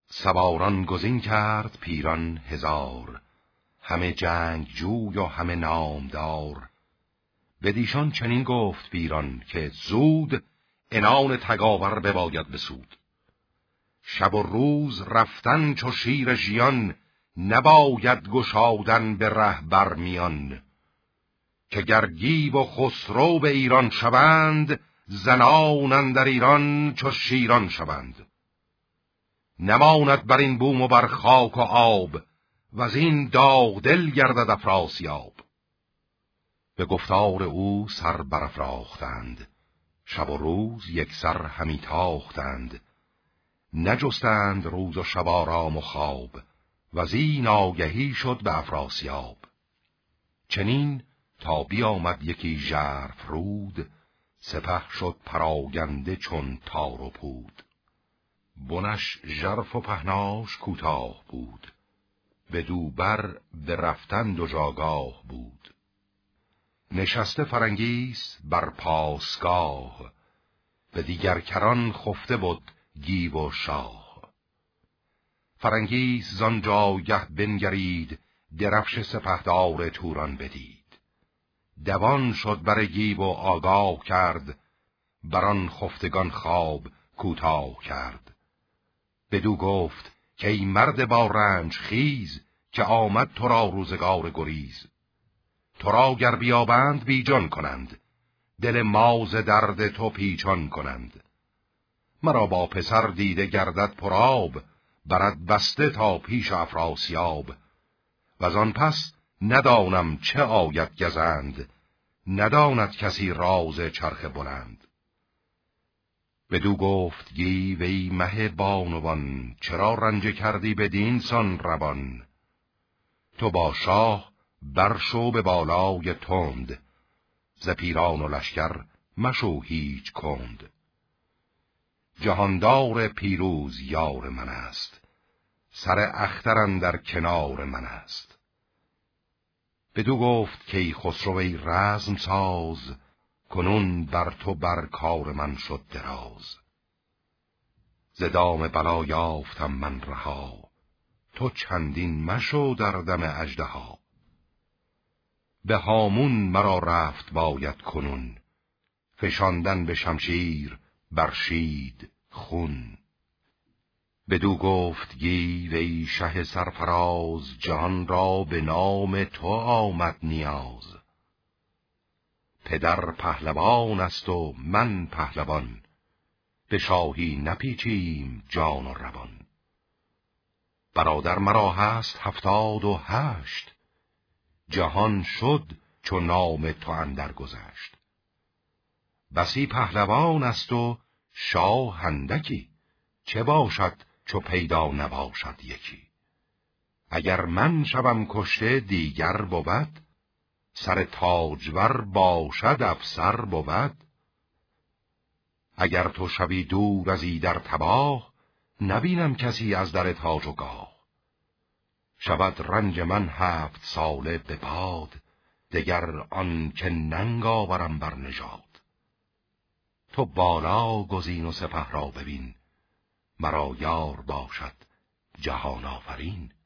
سواران گزین کرد پیران هزار، همه جنگ جوی و همه نامدار. بدیشان چنین گفت پیران که زود، عنان تگاور بباید بسود. شب و روز رفتن چو شیر ژیان، نباید گشادن به ره برمیان. که گر گیو و خسرو به ایران شوند، زنان اندر ایران چو شیران شوند. نماند بر این بوم و بر خاک و آب، وز این داغ دل گردد افراسیاب. به گفتار او سر برافراختند، شب و روز یک سر همی تاختند. نجستند روز و شب آرام و خواب، وز این آگهی شد به افراسیاب. چنین تا بیامد یکی ژرف رود، سپه شد پراگنده چون تار و پود. بنش ژرف و پهناش کوتاه بود، بدو بر به رفتن دو جاگاه بود. نشسته فرنگیس بر پاسگاه، به دیگر کران خفته بود گیو و شاه. فرنگیس زان جایگه بنگرید، درفش سپهدار توران بدید. دوان شد بر گیو و آگاه کرد، بران خفتگان خواب کوتاه کرد. بدو گفت که ای مرد با رنج خیز، که آمد تو را روزگار گریز. تو را گر بیابند بیجان کنند، دل ماز درد تو پیچان کنند. مرا با پسر دیده گردد پرآب، برد بسته تا پیش افراسیاب. وزان پس ندانم چه آید گزند، نداند کسی راز چرخ بلند. بدو گفت گیو ای مه بانوان، چرا رنجه کردی بدین سان روان؟ تو با شاه برشو به بالای تند، ز پیران و لشکر مشو هیچ کند. جهاندار پیروز یار من است، سر اختر اندر کنار من است. بدو گفت که ای خسرو ای رزم ساز، کنون بر تو بر کار من شد دراز. ز دام بلا یافتم من رها، تو چندین مشو در دم اژدها. به هامون مرا رفت باید کنون، فشاندن به شمشیر بر شید خون. بدو گفت گیو ای شه سرفراز، جهان را به نام تو آمد نیاز. پدر پهلوان است و من پهلوان، به شاهی نپیچیم جان و روان. برادر مرا هست 78، جهان شد چو نام تو اندر گذشت. بسی پهلوان است و شاه اندکی، چه باشد چو پیدا نباشد یکی. اگر من شوم کشته دیگر بود، سر تاجور باشد افسر بود. اگر تو شوی دور از ایدر تباه، نبینم کسی از در تاج و گاه. شود رنج من 7 ساله به باد، دگر آن که ننگ آورم بر نژاد. تو بالا گزین و سپه را ببین، مرا یار باشد جهان آفرین.